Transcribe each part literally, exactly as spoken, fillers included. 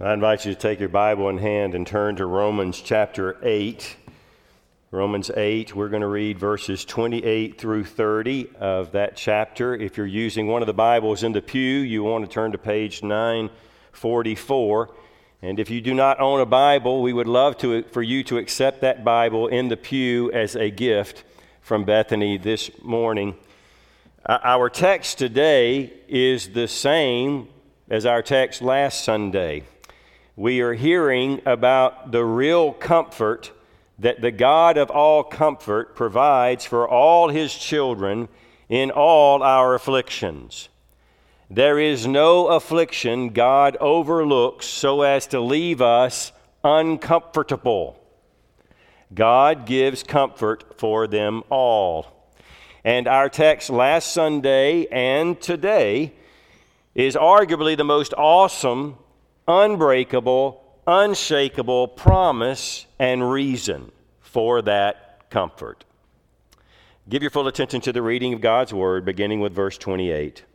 I invite you to take your Bible in hand and turn to Romans chapter eight. Romans eight, we're going to read verses twenty-eight through thirty of that chapter. If you're using one of the Bibles in the pew, you want to turn to page nine forty-four. And if you do not own a Bible, we would love to for you to accept that Bible in the pew as a gift from Bethany this morning. Our text today is the same as our text last Sunday. We are hearing about the real comfort that the God of all comfort provides for all His children in all our afflictions. There is no affliction God overlooks so as to leave us uncomfortable. God gives comfort for them all. And our text last Sunday and today is arguably the most awesome, unbreakable, unshakable promise and reason for that comfort. Give your full attention to the reading of God's Word, beginning with verse twenty-eight.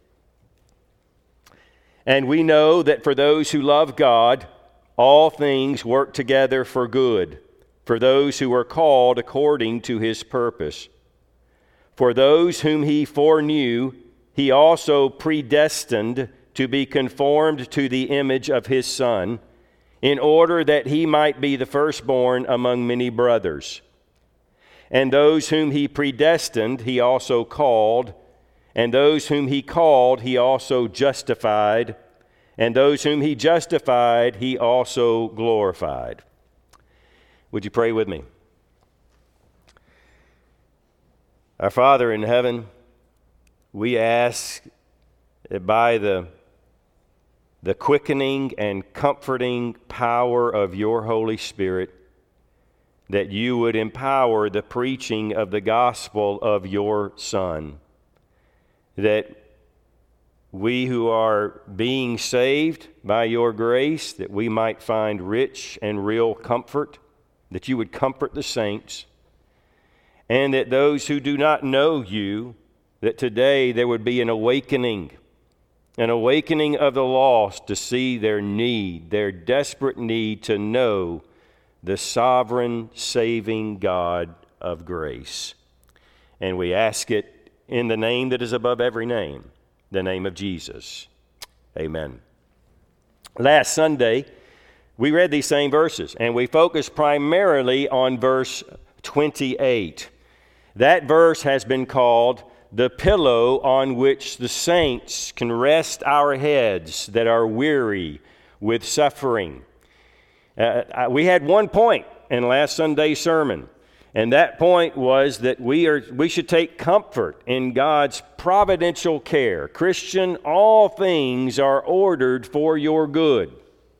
And we know that for those who love God, all things work together for good, for those who are called according to His purpose. For those whom He foreknew, He also predestined to be conformed to the image of His Son, in order that He might be the firstborn among many brothers. And those whom He predestined, He also called, and those whom He called, He also justified, and those whom He justified, He also glorified. Would you pray with me? Our Father in heaven, we ask that by the the quickening and comforting power of your Holy Spirit, that you would empower the preaching of the gospel of your Son, that we who are being saved by your grace, that we might find rich and real comfort, that you would comfort the saints, and that those who do not know you, that today there would be an awakening An awakening of the lost to see their need, their desperate need to know the sovereign, saving God of grace. And we ask it in the name that is above every name, the name of Jesus. Amen. Last Sunday, we read these same verses, and we focused primarily on verse twenty-eight. That verse has been called the pillow on which the saints can rest our heads that are weary with suffering. Uh, we had one point in last Sunday's sermon, and that point was that we are we should take comfort in God's providential care. Christian, all things are ordered for your good.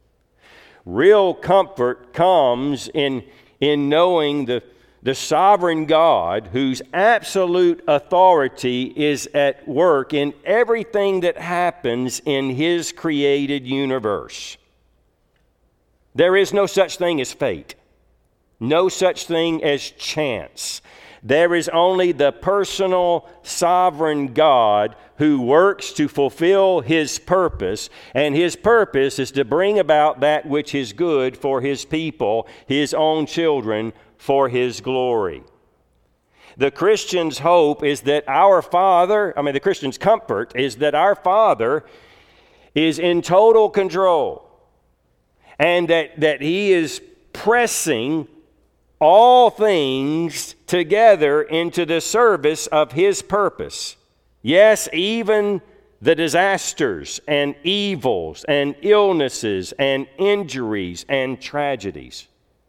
Real comfort comes in, in knowing the The sovereign God, whose absolute authority is at work in everything that happens in His created universe. There is no such thing as fate, no such thing as chance. There is only the personal, sovereign God who works to fulfill His purpose, and His purpose is to bring about that which is good for His people, His own children, for His glory. The Christian's hope is that our Father, I mean the Christian's comfort is that our Father is in total control, and that, that He is pressing all things together into the service of His purpose. Yes, even the disasters and evils and illnesses and injuries and tragedies.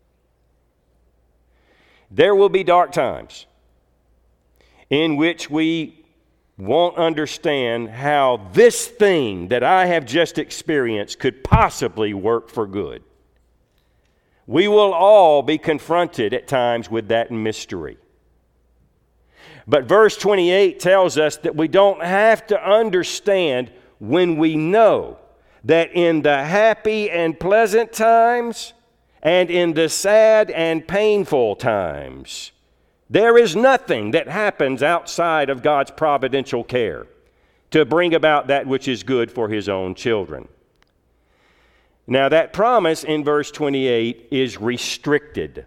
There will be dark times in which we won't understand how this thing that I have just experienced could possibly work for good. We will all be confronted at times with that mystery. But verse twenty-eight tells us that we don't have to understand when we know that in the happy and pleasant times and in the sad and painful times, there is nothing that happens outside of God's providential care to bring about that which is good for His own children. Now, that promise in verse twenty-eight is restricted.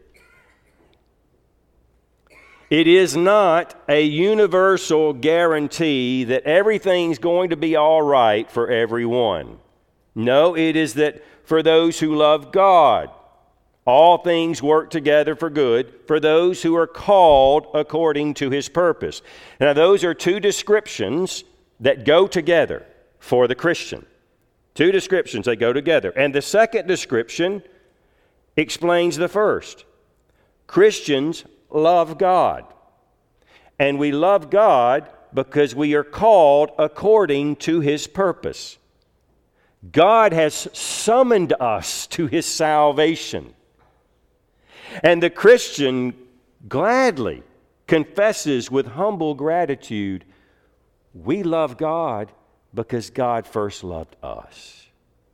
It is not a universal guarantee that everything's going to be all right for everyone. No, it is that for those who love God, all things work together for good for those who are called according to his purpose. Now, those are two descriptions that go together for the Christian. Two descriptions, they go together. And the second description explains the first. Christians love God. And we love God because we are called according to his purpose. God has summoned us to his salvation. And the Christian gladly confesses with humble gratitude, we love God because God first loved us.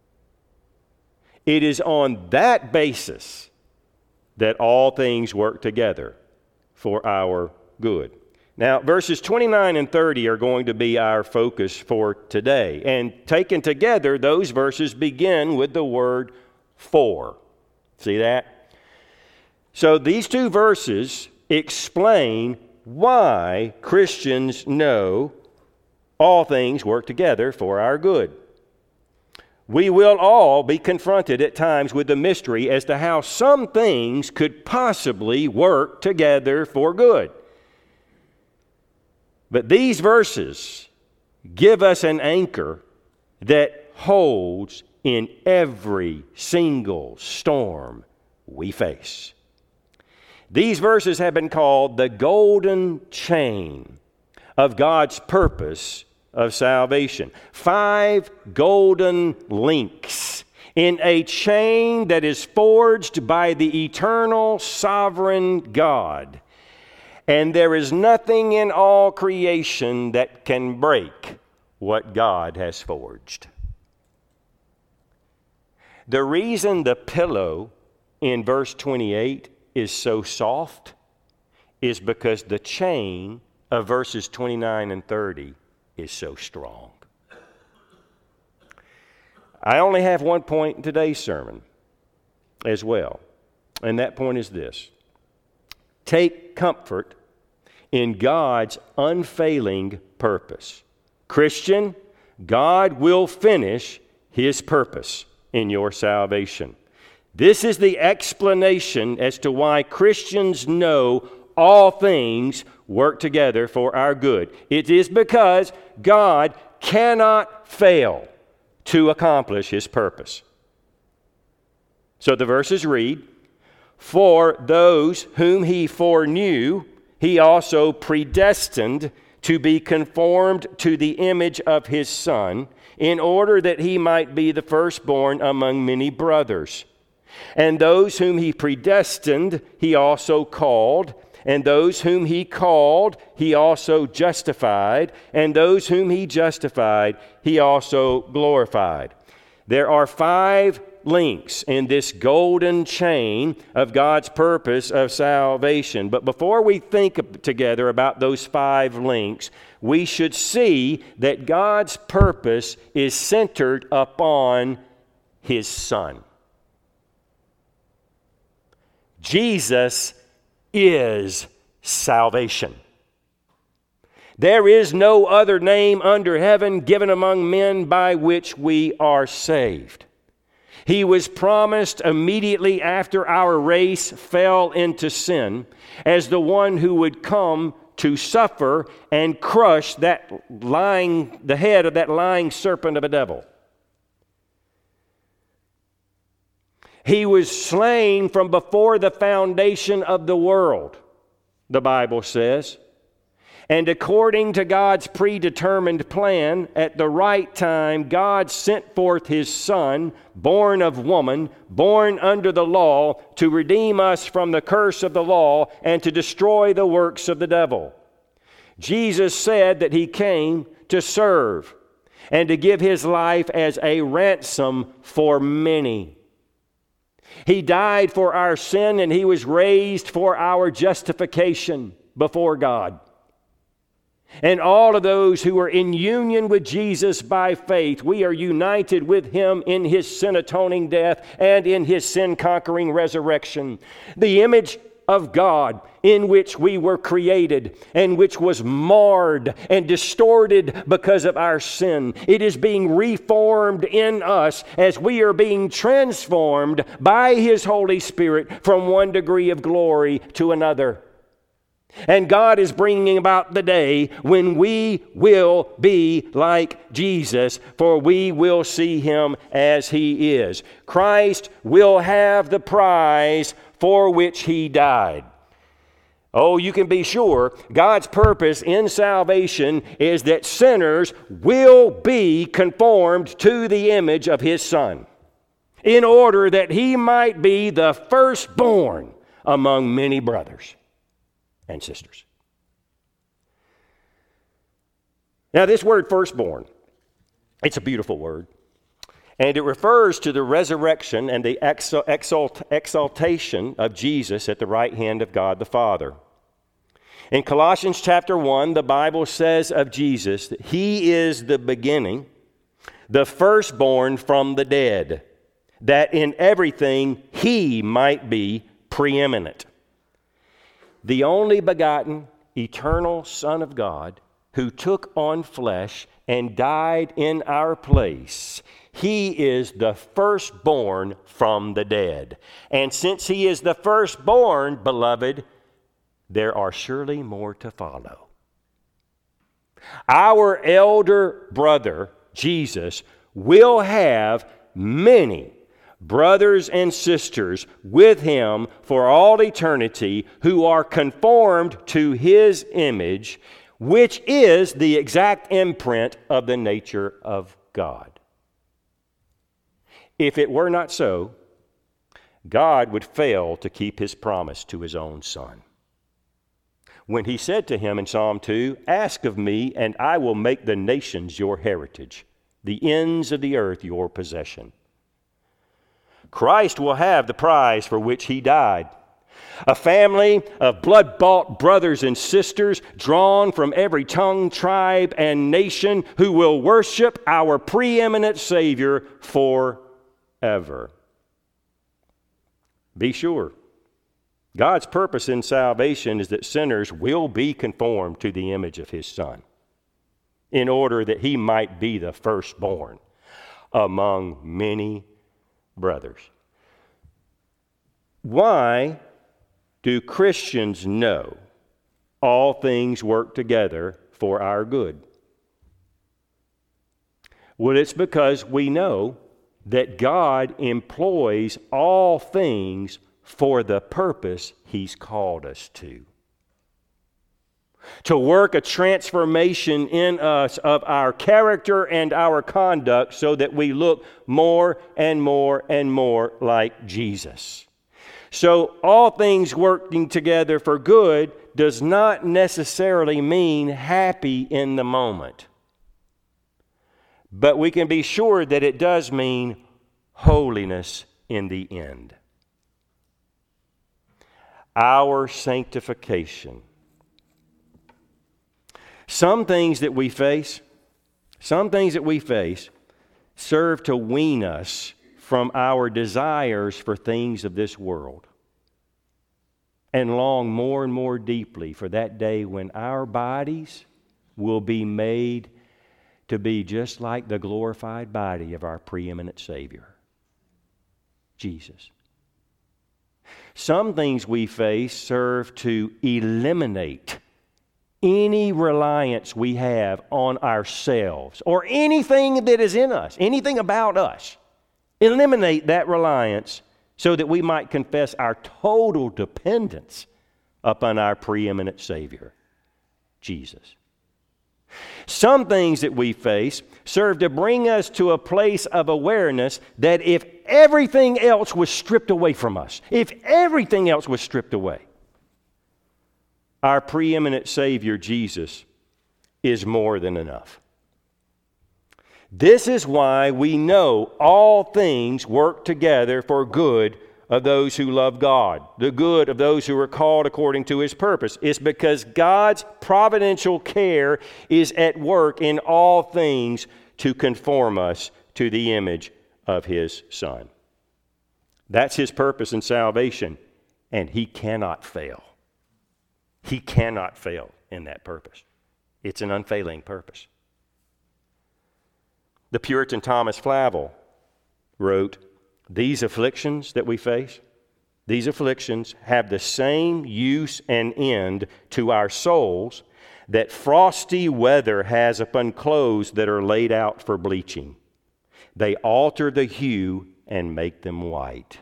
It is on that basis that all things work together for our good. Now, verses twenty-nine and thirty are going to be our focus for today. And taken together, those verses begin with the word for. See that? So these two verses explain why Christians know all things work together for our good. We will all be confronted at times with the mystery as to how some things could possibly work together for good. But these verses give us an anchor that holds in every single storm we face. These verses have been called the golden chain of God's purpose of salvation. Five golden links in a chain that is forged by the eternal sovereign God. And there is nothing in all creation that can break what God has forged. The reason the pillow in verse twenty-eight is so soft is because the chain of verses twenty-nine and thirty is so strong. I only have one point in today's sermon as well, and that point is this. Take comfort in God's unfailing purpose. Christian, God will finish his purpose in your salvation. This is the explanation as to why Christians know all things work together for our good. It is because God cannot fail to accomplish his purpose. So the verses read, for those whom he foreknew, he also predestined to be conformed to the image of his Son, in order that he might be the firstborn among many brothers. And those whom he predestined, he also called. And those whom he called, he also justified. And those whom he justified, he also glorified. There are five links in this golden chain of God's purpose of salvation. But before we think together about those five links, we should see that God's purpose is centered upon his Son. Jesus is salvation. There is no other name under heaven given among men by which we are saved. He was promised immediately after our race fell into sin as the one who would come to suffer and crush that lying, the head of that lying serpent of a devil. He was slain from before the foundation of the world, the Bible says. And according to God's predetermined plan, at the right time, God sent forth his Son, born of woman, born under the law, to redeem us from the curse of the law and to destroy the works of the devil. Jesus said that he came to serve and to give his life as a ransom for many. He died for our sin and he was raised for our justification before God. And all of those who are in union with Jesus by faith, we are united with Him in His sin-atoning death and in His sin-conquering resurrection. The image of God in which we were created and which was marred and distorted because of our sin. It is being reformed in us as we are being transformed by His Holy Spirit from one degree of glory to another. And God is bringing about the day when we will be like Jesus, for we will see Him as He is. Christ will have the prize for which He died. Oh, you can be sure God's purpose in salvation is that sinners will be conformed to the image of His Son, in order that He might be the firstborn among many brothers and sisters. Now, this word firstborn, it's a beautiful word. And it refers to the resurrection and the exalt, exaltation of Jesus at the right hand of God the Father. In Colossians chapter one, the Bible says of Jesus that He is the beginning, the firstborn from the dead, that in everything He might be preeminent. The only begotten, eternal Son of God, who took on flesh and died in our place. He is the firstborn from the dead. And since He is the firstborn, beloved, there are surely more to follow. Our elder brother, Jesus, will have many brothers and sisters with Him for all eternity who are conformed to His image, which is the exact imprint of the nature of God. If it were not so, God would fail to keep His promise to His own Son. When He said to him in Psalm two, "Ask of me, and I will make the nations your heritage, the ends of the earth your possession." Christ will have the prize for which He died. A family of blood-bought brothers and sisters drawn from every tongue, tribe, and nation who will worship our preeminent Savior forever. Be sure, God's purpose in salvation is that sinners will be conformed to the image of His Son, in order that He might be the firstborn among many brothers. Why do Christians know all things work together for our good? Well, it's because we know that God employs all things for the purpose He's called us to. To work a transformation in us of our character and our conduct so that we look more and more and more like Jesus. So all things working together for good does not necessarily mean happy in the moment. But we can be sure that it does mean holiness in the end. Our sanctification. Some things that we face, some things that we face serve to wean us from our desires for things of this world, and long more and more deeply for that day when our bodies will be made to be just like the glorified body of our preeminent Savior, Jesus. Some things we face serve to eliminate any reliance we have on ourselves or anything that is in us, anything about us. Eliminate that reliance so that we might confess our total dependence upon our preeminent Savior, Jesus. Some things that we face serve to bring us to a place of awareness that if everything else was stripped away from us, if everything else was stripped away, our preeminent Savior, Jesus, is more than enough. This is why we know all things work together for good of those who love God, the good of those who are called according to His purpose. It's because God's providential care is at work in all things to conform us to the image of His Son. That's His purpose in salvation, and He cannot fail. He cannot fail in that purpose. It's an unfailing purpose. The Puritan Thomas Flavel wrote, "These afflictions that we face, these afflictions have the same use and end to our souls that frosty weather has upon clothes that are laid out for bleaching. They alter the hue and make them white."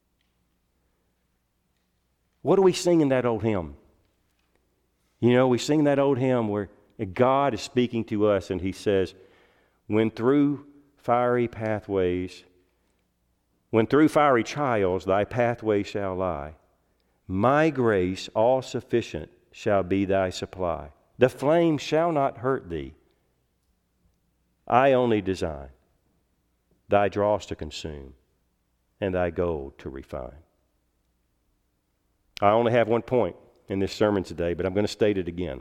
What do we sing in that old hymn? You know, we sing that old hymn where God is speaking to us and He says, when through fiery pathways, when through fiery trials thy pathway shall lie, my grace all sufficient shall be thy supply. The flame shall not hurt thee. I only design thy dross to consume and thy gold to refine. I only have one point in this sermon today, but I'm going to state it again.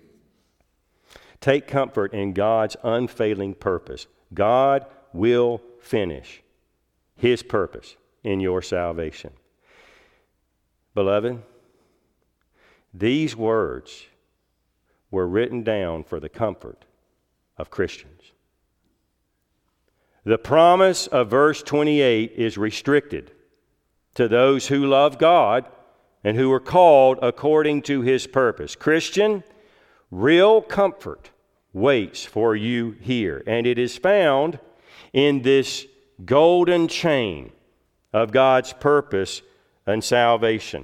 Take comfort in God's unfailing purpose. God will finish His purpose in your salvation. Beloved, these words were written down for the comfort of Christians. The promise of verse twenty-eight is restricted to those who love God and who are called according to His purpose. Christian, real comfort waits for you here, and it is found in this golden chain of God's purpose and salvation.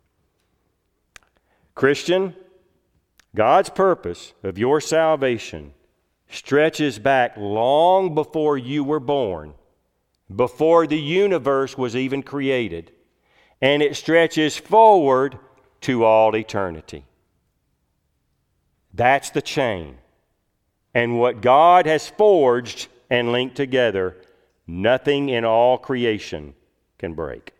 Christian, God's purpose of your salvation stretches back long before you were born, before the universe was even created, and it stretches forward to all eternity. That's the chain. And what God has forged and linked together, nothing in all creation can break.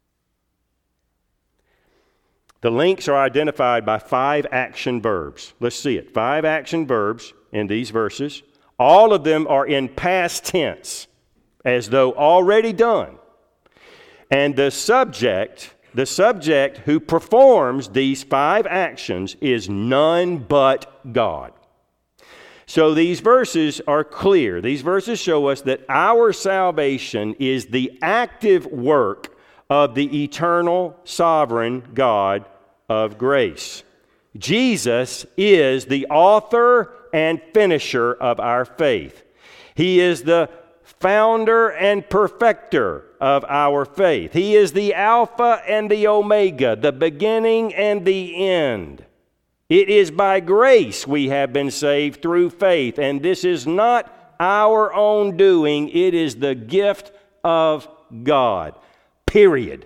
The links are identified by five action verbs. Let's see it. Five action verbs in these verses. All of them are in past tense, as though already done. And the subject, the subject who performs these five actions is none but God. So these verses are clear. These verses show us that our salvation is the active work of the eternal, sovereign God of grace. Jesus is the author and finisher of our faith. He is the founder and perfecter of our faith. He is the Alpha and the Omega, the beginning and the end. It is by grace we have been saved through faith, and this is not our own doing. It is the gift of God, period.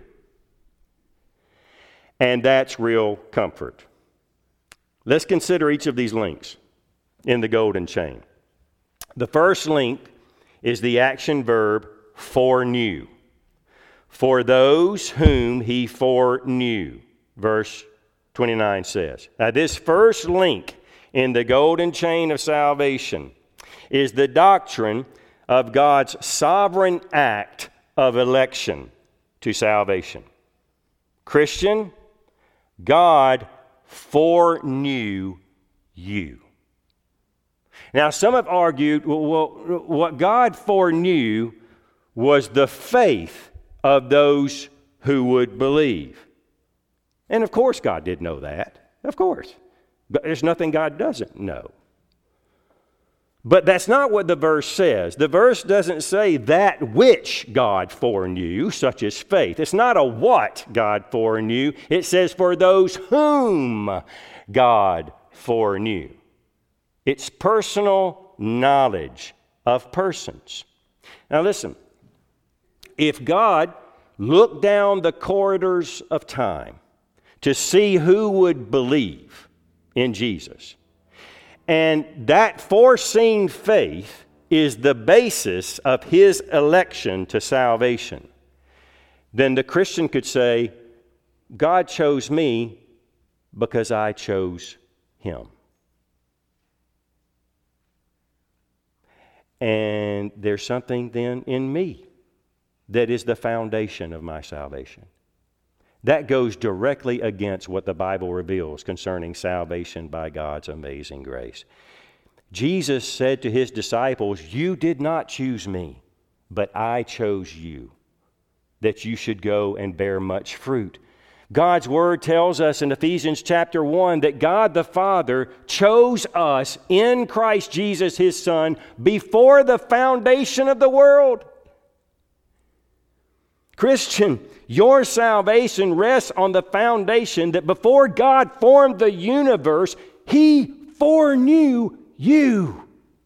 And that's real comfort. Let's consider each of these links in the golden chain. The first link is the action verb foreknew. For those whom He foreknew, verse twenty-nine says. Now, this first link in the golden chain of salvation is the doctrine of God's sovereign act of election to salvation. Christian, God foreknew you. Now, some have argued, well, what God foreknew was the faith of those who would believe. And of course God did know that. Of course. But there's nothing God doesn't know. But that's not what the verse says. The verse doesn't say that which God foreknew, such as faith. It's not a what God foreknew. It says for those whom God foreknew. It's personal knowledge of persons. Now listen, if God looked down the corridors of time to see who would believe in Jesus, and that foreseen faith is the basis of His election to salvation, then the Christian could say, God chose me because I chose him. And there's something then in me that is the foundation of my salvation. That goes directly against what the Bible reveals concerning salvation by God's amazing grace. Jesus said to his disciples, you did not choose me, but I chose you, that you should go and bear much fruit. God's Word tells us in Ephesians chapter one that God the Father chose us in Christ Jesus, his Son, before the foundation of the world. Christian, your salvation rests on the foundation that before God formed the universe, he foreknew you.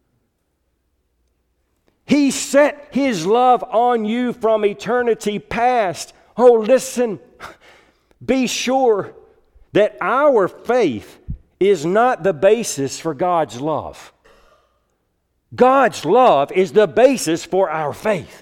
He set his love on you from eternity past. Oh, listen, be sure that our faith is not the basis for God's love. God's love is the basis for our faith.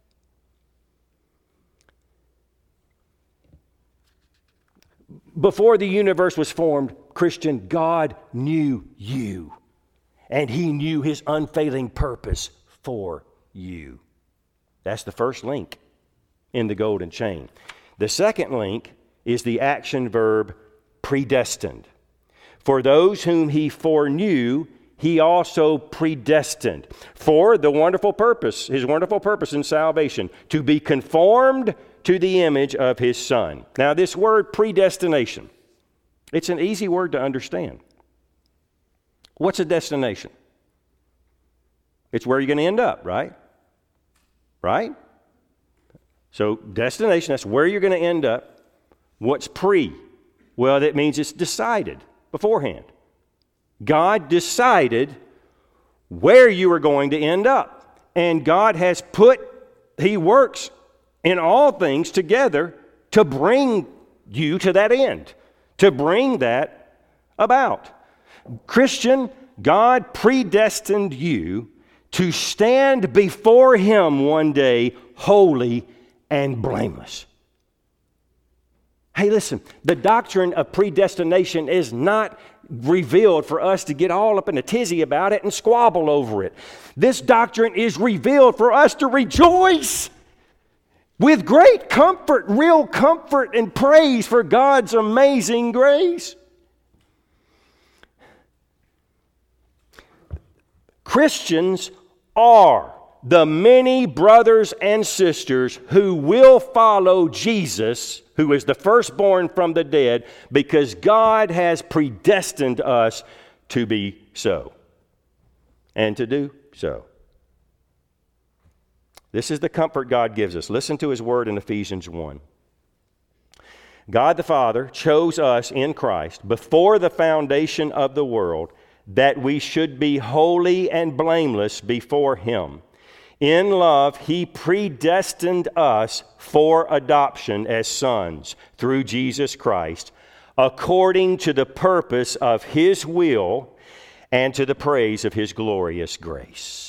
Before the universe was formed, Christian, God knew you, and he knew his unfailing purpose for you. That's the first link in the golden chain. The second link is the action verb predestined. For those whom he foreknew, he also predestined for the wonderful purpose, his wonderful purpose in salvation, to be conformed to the image of his Son. Now, this word predestination, it's an easy word to understand. What's a destination? It's where you're going to end up, right? Right? So, destination, that's where you're going to end up. What's pre? Well, that means it's decided beforehand. God decided where you are going to end up. And God has put, he works in all things together to bring you to that end, to bring that about. Christian, God predestined you to stand before him one day holy and blameless. Hey, listen, the doctrine of predestination is not revealed for us to get all up in a tizzy about it and squabble over it. This doctrine is revealed for us to rejoice with great comfort, real comfort and praise for God's amazing grace. Christians are the many brothers and sisters who will follow Jesus, who is the firstborn from the dead, because God has predestined us to be so and to do so. This is the comfort God gives us. Listen to his word in Ephesians one. God the Father chose us in Christ before the foundation of the world that we should be holy and blameless before him. In love, he predestined us for adoption as sons through Jesus Christ, according to the purpose of his will and to the praise of his glorious grace.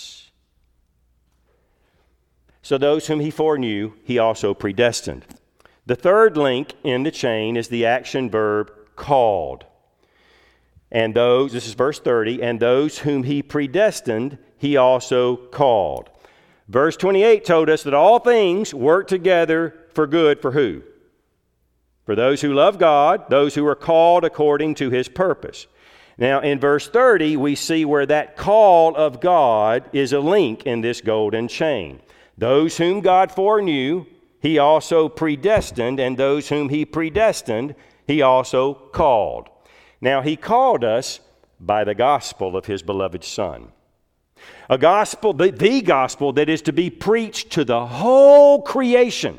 So those whom he foreknew, he also predestined. The third link in the chain is the action verb called. And those, this is verse thirty, and those whom he predestined, he also called. Verse twenty-eight told us that all things work together for good for who? For those who love God, those who are called according to his purpose. Now, in verse thirty, we see where that call of God is a link in this golden chain. Those whom God foreknew, he also predestined, and those whom he predestined, he also called. Now, he called us by the gospel of his beloved Son. A gospel, the, the gospel that is to be preached to the whole creation.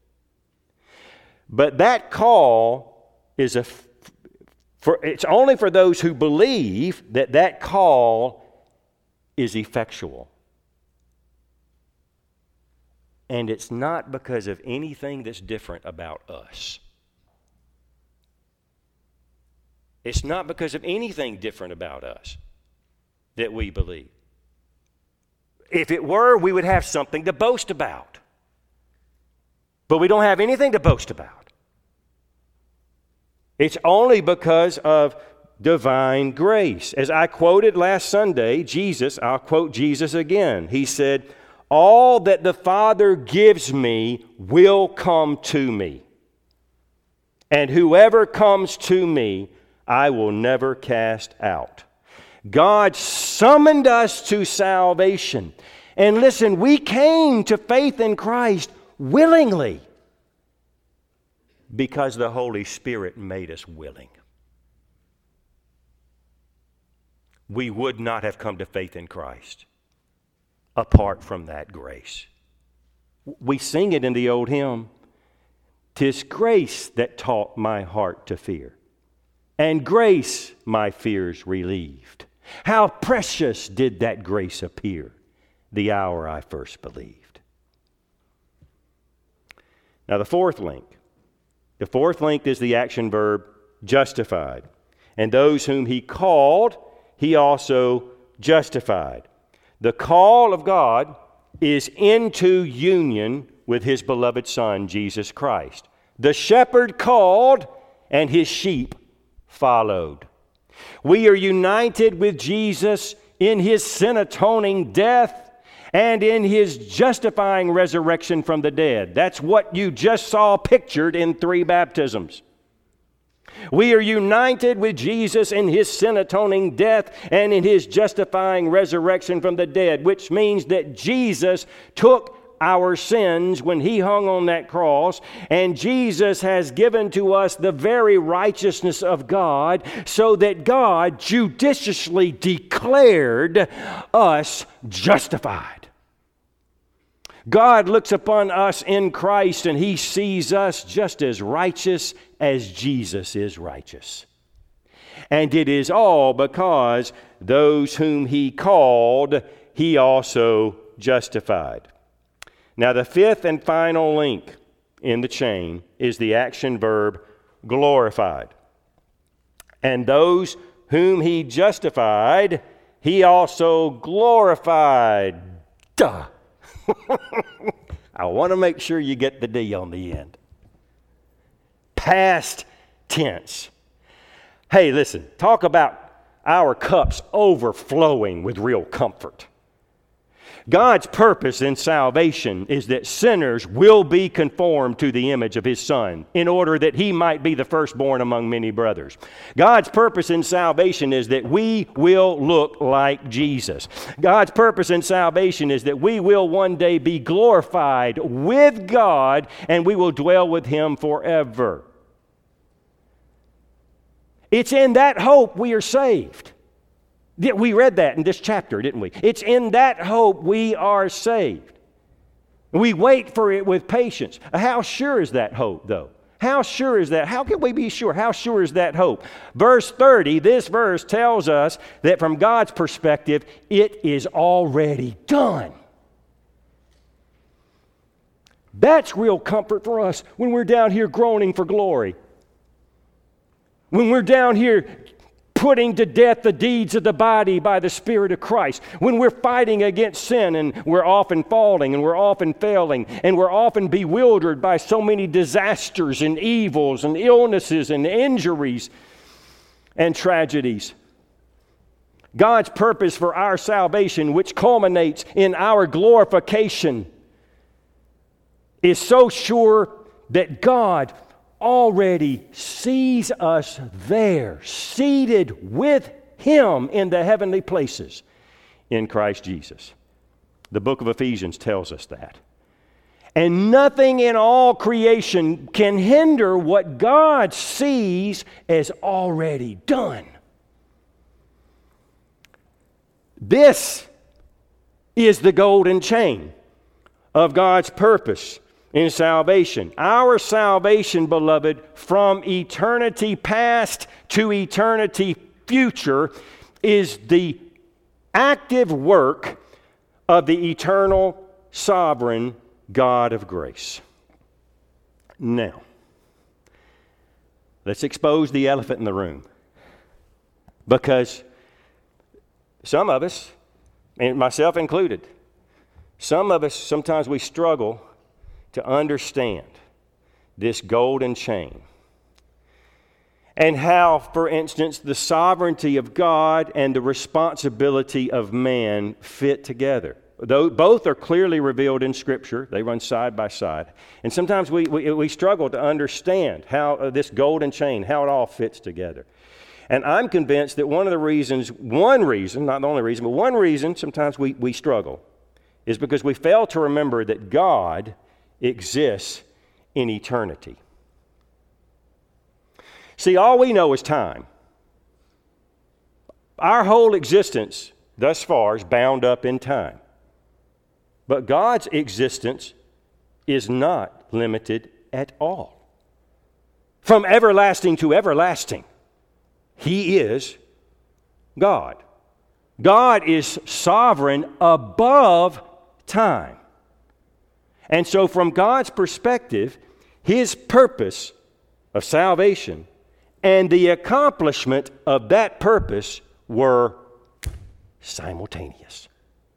But that call is a, for, it's only for those who believe that that call is effectual. And it's not because of anything that's different about us. It's not because of anything different about us that we believe. If it were, we would have something to boast about. but we don't have anything to boast about. It's only because of divine grace. As I quoted last Sunday, Jesus, I'll quote Jesus again. He said, "All that the Father gives me will come to me. And whoever comes to me, I will never cast out." God summoned us to salvation. And listen, we came to faith in Christ willingly because the Holy Spirit made us willing. We would not have come to faith in Christ apart from that grace. We sing it in the old hymn, "'Tis grace that taught my heart to fear, and grace my fears relieved. How precious did that grace appear the hour I first believed." Now the fourth link. The fourth link is the action verb justified. And those whom he called, he also justified. The call of God is into union with his beloved Son, Jesus Christ. The shepherd called, and his sheep followed. We are united with Jesus in his sin-atoning death and in his justifying resurrection from the dead. That's what you just saw pictured in three baptisms. We are united with Jesus in his sin-atoning death and in his justifying resurrection from the dead, which means that Jesus took our sins when he hung on that cross, and Jesus has given to us the very righteousness of God, so that God judiciously declared us justified. God looks upon us in Christ, and he sees us just as righteous as Jesus is righteous. And it is all because those whom he called, he also justified. Now, the fifth and final link in the chain is the action verb glorified. And those whom he justified, he also glorified. Duh! I want to make sure you get the D on the end. Past tense. Hey, listen, talk about our cups overflowing with real comfort. God's purpose in salvation is that sinners will be conformed to the image of his Son in order that he might be the firstborn among many brothers. God's purpose in salvation is that we will look like Jesus. God's purpose in salvation is that we will one day be glorified with God and we will dwell with him forever. It's in that hope we are saved. We read that in this chapter, didn't we? It's in that hope we are saved. We wait for it with patience. How sure is that hope, though? How sure is that? How can we be sure? How sure is that hope? Verse thirty, this verse tells us that from God's perspective, it is already done. That's real comfort for us when we're down here groaning for glory. When we're down here putting to death the deeds of the body by the Spirit of Christ. When we're fighting against sin and we're often falling and we're often failing and we're often bewildered by so many disasters and evils and illnesses and injuries and tragedies. God's purpose for our salvation, which culminates in our glorification, is so sure that God already sees us there, seated with him in the heavenly places in Christ Jesus. The book of Ephesians tells us that. And nothing in all creation can hinder what God sees as already done. This is the golden chain of God's purpose in salvation. Our salvation, beloved, from eternity past to eternity future is the active work of the eternal, sovereign God of grace. Now, let's expose the elephant in the room. Because some of us, and myself included, some of us, sometimes we struggle to understand this golden chain. And how, for instance, the sovereignty of God and the responsibility of man fit together. Though both are clearly revealed in Scripture, they run side by side. And sometimes we, we, we struggle to understand how uh, this golden chain, how it all fits together. And I'm convinced that one of the reasons, one reason, not the only reason, but one reason sometimes we, we struggle is because we fail to remember that God exists in eternity. See, all we know is time. Our whole existence thus far is bound up in time. But God's existence is not limited at all. From everlasting to everlasting, He is God. God is sovereign above time. And so from God's perspective, His purpose of salvation and the accomplishment of that purpose were simultaneous.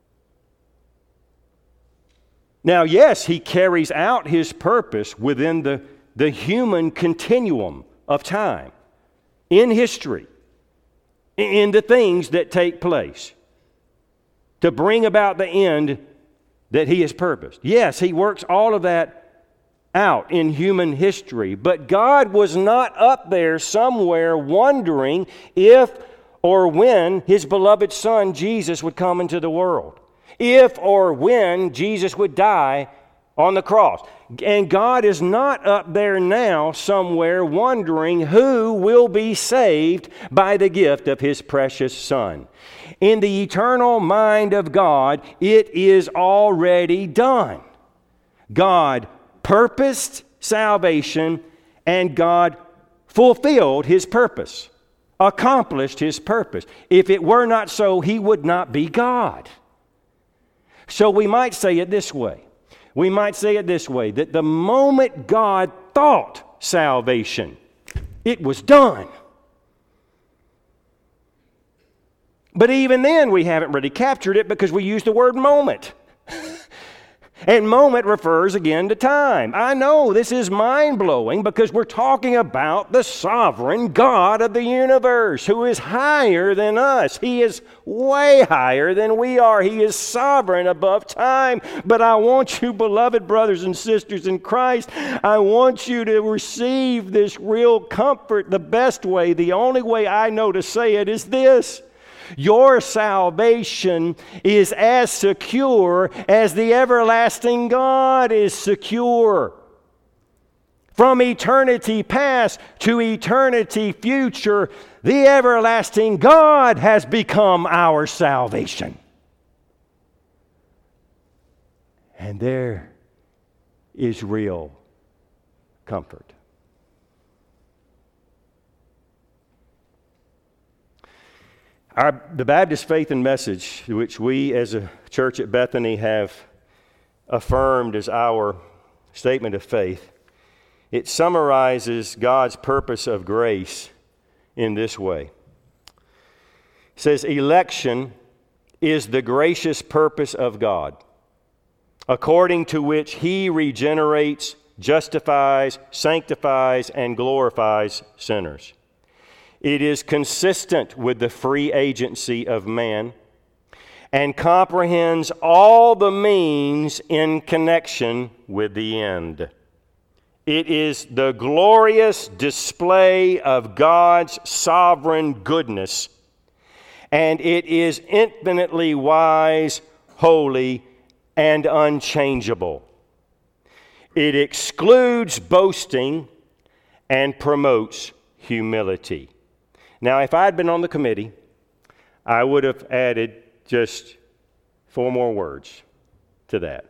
Now, yes, He carries out His purpose within the, the human continuum of time, in history, in the things that take place, to bring about the end that He has purposed. Yes, He works all of that out in human history, but God was not up there somewhere wondering if or when His beloved Son Jesus would come into the world, if or when Jesus would die on the cross. And God is not up there now somewhere wondering who will be saved by the gift of His precious Son. In the eternal mind of God, it is already done. God purposed salvation, and God fulfilled His purpose, accomplished His purpose. If it were not so, He would not be God. So we might say it this way. We might say it this way, that the moment God thought salvation, it was done. But even then, we haven't really captured it because we use the word moment. And moment refers again to time. I know this is mind-blowing because we're talking about the sovereign God of the universe who is higher than us. He is way higher than we are. He is sovereign above time. But I want you, beloved brothers and sisters in Christ, I want you to receive this real comfort the best way. The only way I know to say it is this. Your salvation is as secure as the everlasting God is secure. From eternity past to eternity future, the everlasting God has become our salvation. And there is real comfort. Our, the Baptist Faith and Message, which we as a church at Bethany have affirmed as our statement of faith, it summarizes God's purpose of grace in this way. It says, election is the gracious purpose of God, according to which He regenerates, justifies, sanctifies, and glorifies sinners. It is consistent with the free agency of man and comprehends all the means in connection with the end. It is the glorious display of God's sovereign goodness, and it is infinitely wise, holy, and unchangeable. It excludes boasting and promotes humility. Now, if I had been on the committee, I would have added just four more words to that.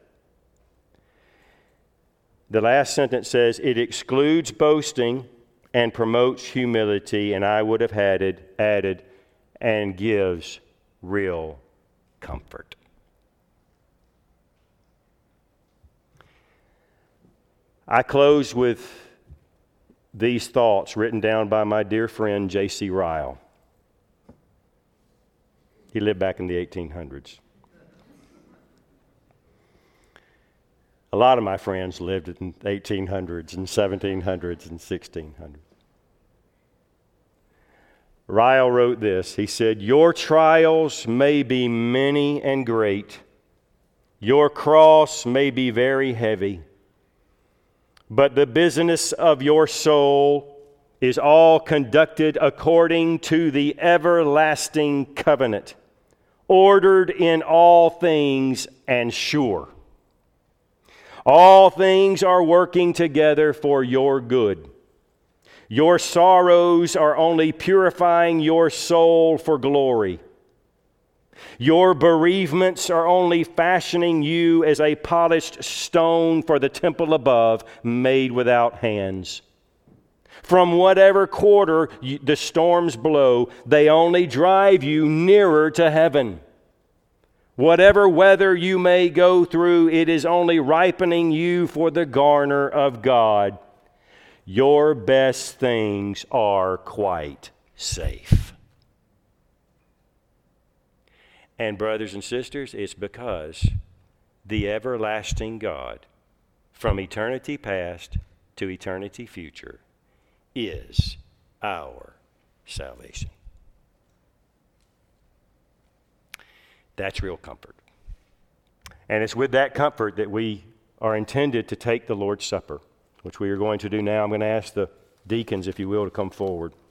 The last sentence says, it excludes boasting and promotes humility, and I would have added, added, and gives real comfort. I close with these thoughts written down by my dear friend J C Ryle. He lived back in the eighteen hundreds. A lot of my friends lived in eighteen hundreds and seventeen hundreds and sixteen hundreds. Ryle wrote this. He said, "Your trials may be many and great. Your cross may be very heavy. But the business of your soul is all conducted according to the everlasting covenant, ordered in all things and sure. All things are working together for your good. Your sorrows are only purifying your soul for glory. Your bereavements are only fashioning you as a polished stone for the temple above, made without hands. From whatever quarter you, the storms blow, they only drive you nearer to heaven. Whatever weather you may go through, it is only ripening you for the garner of God. Your best things are quite safe." And brothers and sisters, it's because the everlasting God, from eternity past to eternity future, is our salvation. That's real comfort. And it's with that comfort that we are intended to take the Lord's Supper, which we are going to do now. I'm going to ask the deacons, if you will, to come forward.